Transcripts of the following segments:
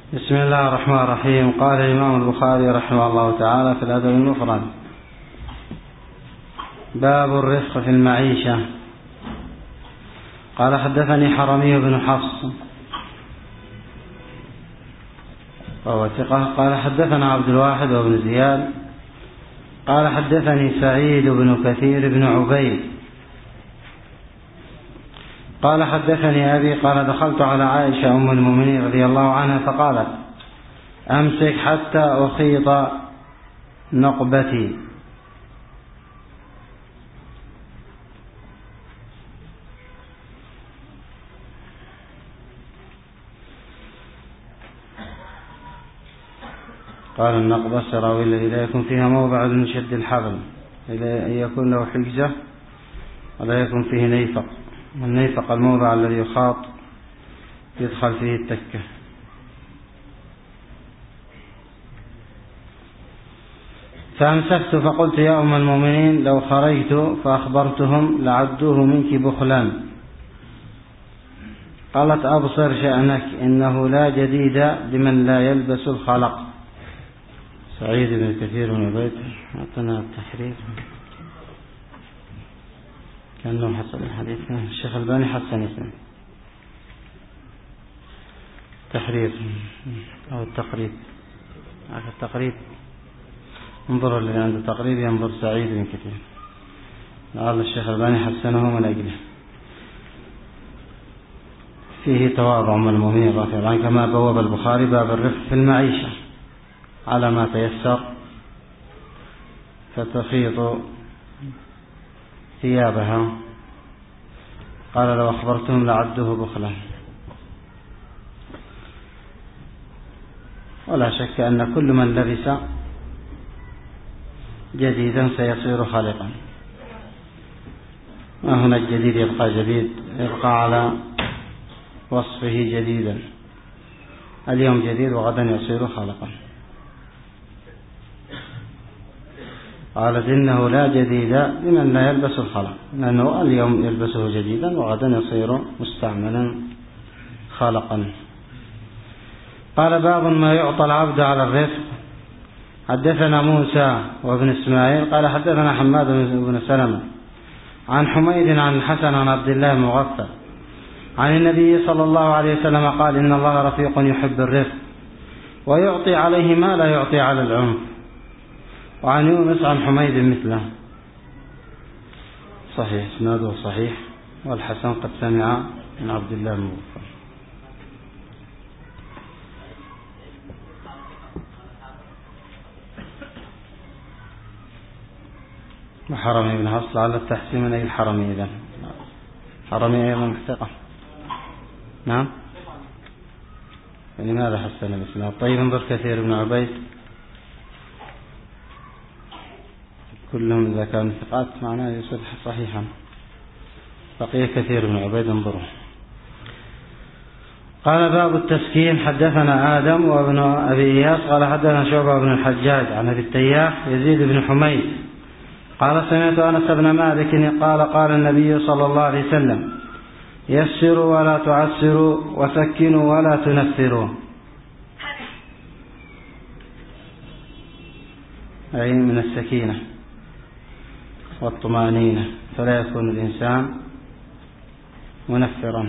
بسم الله الرحمن الرحيم. قال الإمام البخاري رحمه الله تعالى في الأدب المفرد: باب الرفق في المعيشة. قال حدثني حرمي بن حفص وهو ثقة. قال حدثنا عبد الواحد وابن زياد قال حدثني سعيد بن كثير بن عبيد قال حدثني أبي قال دخلت على عائشة أم المؤمنين رضي الله عنها فقالت: أمسك حتى أخيط نقبتي. قال: النقبة السراويل الذي لا يكون فيها موضع من شد الحبل، إلا أن يكون له حجة ولا يكون فيه نيفق. والنيفق الموضع الذي يخاط يدخل فيه التكة. فأمسكت فقلت: يا أم المؤمنين، لو خرجت فأخبرتهم لعدوه منك بخلا. قالت: أبصر شأنك، إنه لا جديد لمن لا يلبس الخلق. سعيد بن كثير بن عبيد أعطنا التحرير كأنه حسن الحديث. الشيخ الباني حسن اسمه تحرير أو التقريب. هذا التقريب، انظروا اللي عنده تقريب ينظر سعيد بن كثير. قال الشيخ الباني حسنه من أجله. فيه تواضع من المؤمنين رضي الله عنه، كما بواب البخاري باب الرفق في المعيشة على ما تيسر، فتخيط ثيابها. قال: لو أخبرتهم لعدوه بخلا. ولا شك أن كل من لبس جديدا سيصير خالقا. ما هنا الجديد يبقى جديد، يبقى على وصفه جديدا. اليوم جديد وغدا يصير خالقا. قالت: إنه لا جديد لمن لا يلبس الخلق، لأنه اليوم يلبسه جديدا وغدا يصير مستعملا خالقا. قال: باب ما يعطى العبد على الرفق. حدثنا موسى وابن إسماعيل قال حدثنا حماد بن سلمة عن حميد عن الحسن عن عبد الله المغفل عن النبي صلى الله عليه وسلم قال: إن الله رفيق يحب الرفق ويعطي عليه ما لا يعطي على العنف. وعن يونس عن حميد مثله. صحيح، اسناده صحيح. والحسن قد سمع من عبد الله المغفل. وحرمي بن حفص على التحسين من أي الحرمي إذن. حرمي أيضا محتقة. نعم. لماذا حسن الإسلام؟ طيب انظر كثير بن عبيد، كلهم إذا كانوا ثقات معناه يصير صحيحا. بقي كثير بن عبيد انظروا. قال: باب التسكين. حدثنا آدم وابن أبي إياس قال حدثنا شعبة بن الحجاج عن أبي التياح يزيد بن حميد قال: سمعت أنس بن مالك قال: قال النبي صلى الله عليه وسلم: يسروا ولا تعسروا وسكنوا ولا تنفروا. أي من السكينة والطمأنينة، فلا يكون الإنسان منفرا.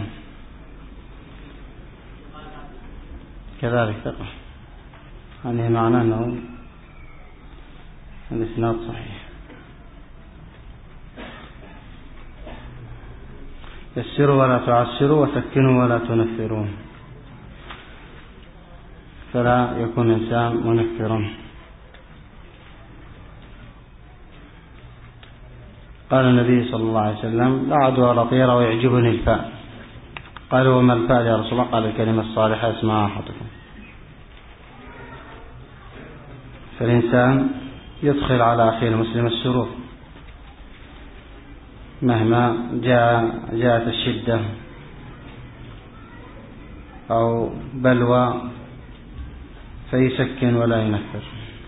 كذلك ثقة، يعني معناه أنه الإسناد صحيح. يسروا ولا تعسروا وسكنوا ولا تنفرون، فلا يكون الإنسان منفرا. قال النبي صلى الله عليه وسلم: لا عدوى ولا طيرة ويعجبني الفاء. قالوا: وما الفاء يا رسول الله؟ قال: الكلمة الصالحة يسمعها أحدكم. فالإنسان يدخل على أخيه المسلم السرور مهما جاءت الشدة أو بلوى، فيسكن ولا ينفر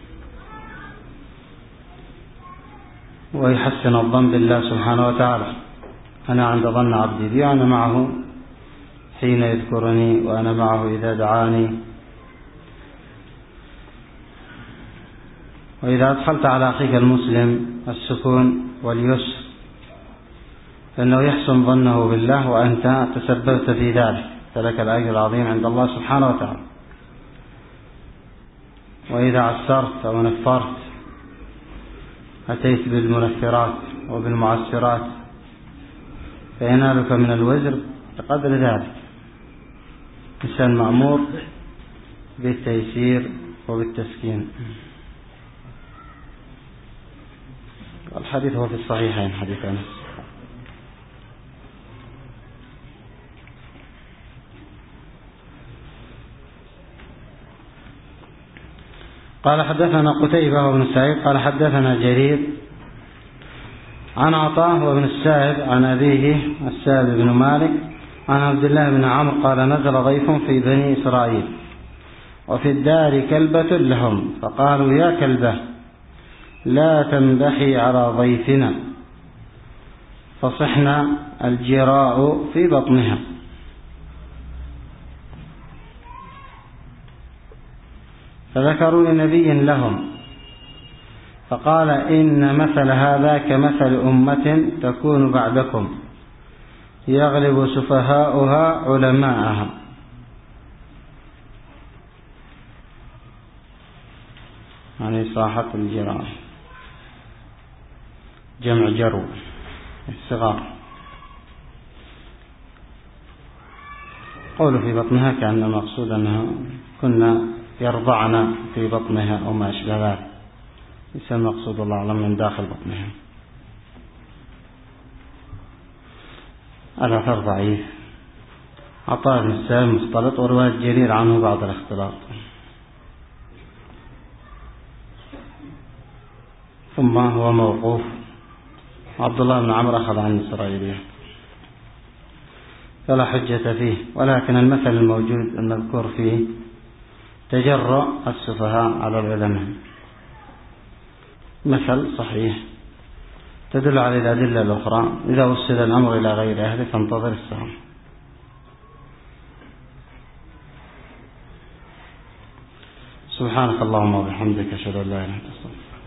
ويحسن الظن بالله سبحانه وتعالى. أنا عند ظن عبدي بي، أنا معه حين يذكرني وأنا معه إذا دعاني وإذا أدخلت على أخيك المسلم السكون واليسر فإنه يحسن ظنه بالله وأنت تسببت في ذلك، فلك الأجر العظيم عند الله سبحانه وتعالى. وإذا عسرت أو نفرت أتيت بالمنفرات وبالمعسرات فينالك من الوزر بقدر ذلك. إنسان مأمور بالتيسير وبالتسكين. الحديث هو في الصحيحين، حديث أنس. قال حدثنا قتيبة بن سعيد قال حدثنا جرير عن عطاء وابن السائب عن أبيه السائب بن مالك عن عبد الله بن عمرو قال نزل ضيف في بني إسرائيل وفي الدار كلبة لهم فقالوا يا كلبة لا تنبحي على ضيفنا، فصحنا الجراء في بطنها. فذكروا لنبي لهم فقال إن مثل هذا كمثل أمة تكون بعدكم يغلب سفهاؤها علماءها. يعني صاحة الجراء جمع جرو الصغار. قولوا في بطنها كأن مقصود أنها كنا يرضعن في بطنها أو ما أشبه ذلك، ليس المقصود الله أعلم من داخل بطنها. الأثر ضعيف. عطاء بن السائب مختلط ورواية جرير عنه بعض الاختلاط. ثم هو موقوف. عبد الله بن عمرو أخذ عن إسرائيلية فلا حجة فيه، ولكن المثل الموجود المذكور فيه تجرأ السفهاء على العلماء مثل صحيح تدل على الأدلة الأخرى. إذا وصل الأمر إلى غير أهله فانتظر الساعة. سبحانك اللهم وبحمدك أشهد أن لا إله إلا أنت.